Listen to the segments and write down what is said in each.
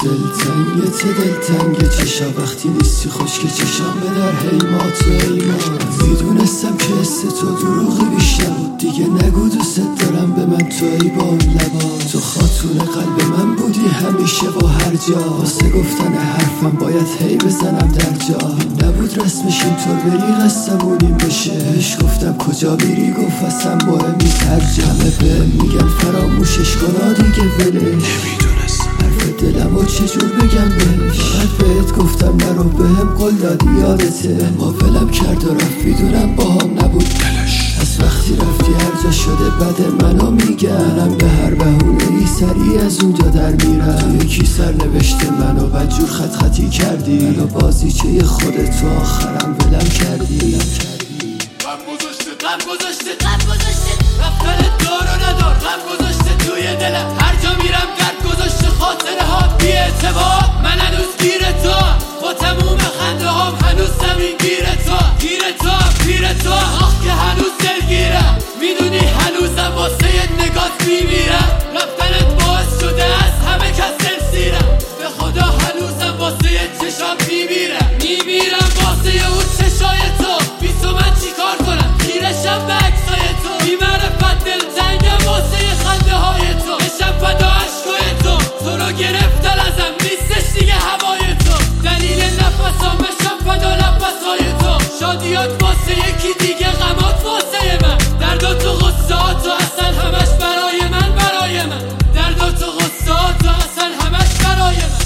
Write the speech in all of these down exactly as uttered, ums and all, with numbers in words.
دلتنگه چه دلتنگه چشا وقتی نیستی خشک چشام به در حیمات و ایمات. میدونستم که حس تو دروغی بیش نبود، دیگه نگو دوست دارم به من تو ای با اون لبات. تو خاتون قلب من بودی همیشه و هر جا، واسه گفتن حرفم باید هی بزنم در جا. نبود رسمش اینطور بری قصمونیم بشه، بهش گفتم کجا میری گفت اصلا مهمی هر جا. همه بهم میگن فراموشش کنا دیگه ولش، نمیدونستم حرف دلم و چجور بگم بهش. فقط بهت گفتم نرو بهم قول دادی یادته، اما ولم کرد و رفت میدونم با هم نبود دلش. از وقتی رفتی هر جا شده بد منو میگن، به هر بهونه ای سری از اونجا در میرم. تو یکی سر نوشته منو بدجور خط خطی کردی، منو بازیچه خودت تو آخرم ولم کردی. غم گذاشته غم گذاشته غم گذاشته رفتن دار و ندار، غم گذاشته توی دلم هر جا میرم گرد گذاشته. خاطره ها بی اعتبار من هنوز گیر تو، با تموم خنده هم هنوز زمین گیر تو. گیر تو پیر تو آخ که هنوز دلگیرم، میدونی هنوزم واسه نگات میمیرم. رفتنت باعث شده از همه کس دلسیرم، به خدا هنوزم واسه چشام میمیرم. میمیرم واسه اون چشای تو، بی تو من چی کار کنم خیرشم به عکسای تو. بی معرفت دلتنگم واسه خنده های تو، بشم فدا عشقای تو. تو رو گرفتن ازم نیستش دیگه هوای تو، دلیل نفسام بشم فدا نفسهای تو. شادیات واسه یکی دیگه غمات واسه من، دردات و غصات و اصلا همش برای من برای من. دردات و غصات و اصلا همش برای من.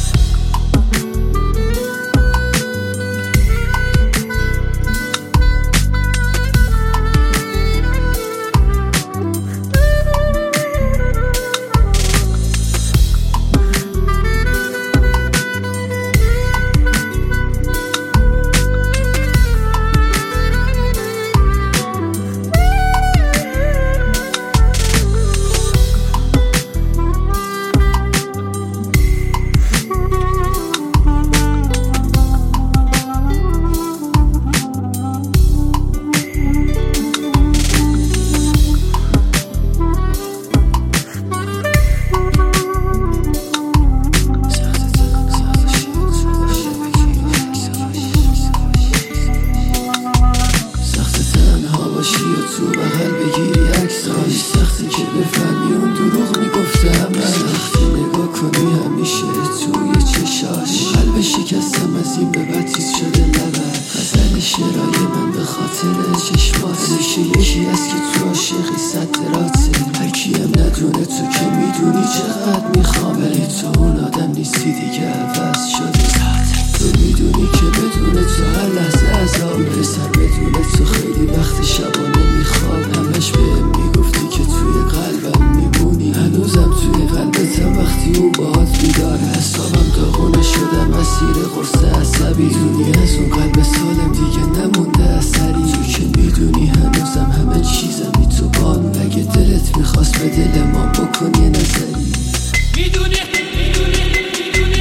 تو بغل بگیری عکساش، سختی که بفهمی اون دروغ میگفتم من. سختی نگاه کنی همیشه توی چشاش، قلب شکستم از این به بعد تیز شده لبت. غزل شعرهای من به خاطر چشمات، همیشه یکی هست که تو عاشقی صدراته. هر کیم ندونه تو که میدونی چقدر میخوام، ولی تو اون آدم نیستی دیگه عوض شده. تو میدونی که بدون تو هر لحظه عذاب، پسر بدون تو خیلی وقت شبانه میخوام. همش بهم میگفتی که توی قلبم میمونی، هنوزم توی قلبتم وقتی اون باهات بیداره. حسابم داغونه شدم اسیر قرص عصبی، دونی از اون قلب سالم دیگه نمونده اثری. تو که میدونی هنوزم همه چیزم بی تو بان، اگه دلت میخواست به دل ما بکن یه نظری. میدونی میدونی میدونی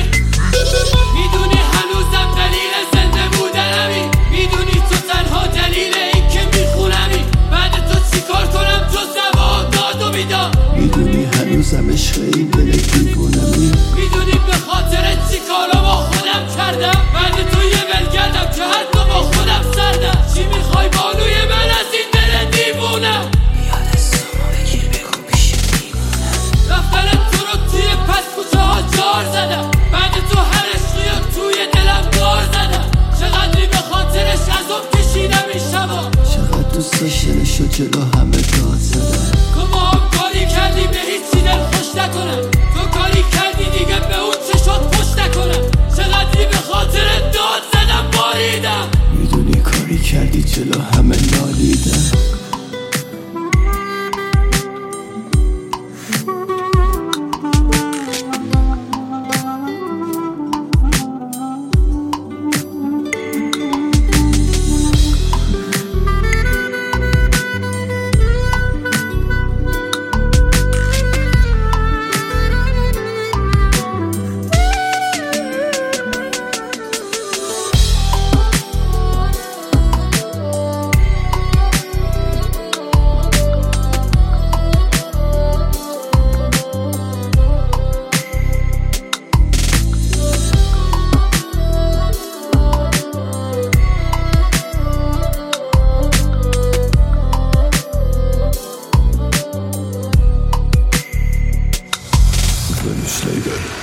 میدونی هنوزم دلیل زنده بودنمی، میدونی تو تنها دلیل این که میخونمی. بعد تو چی کار کنم جز دوام داد و بیدار، میدونی هنوزم عشق این دل دیوونمی. میدونی به خاطر چی کارا با خودم کردم، بعد تو یه ول کردم که حتی با خودم Schläger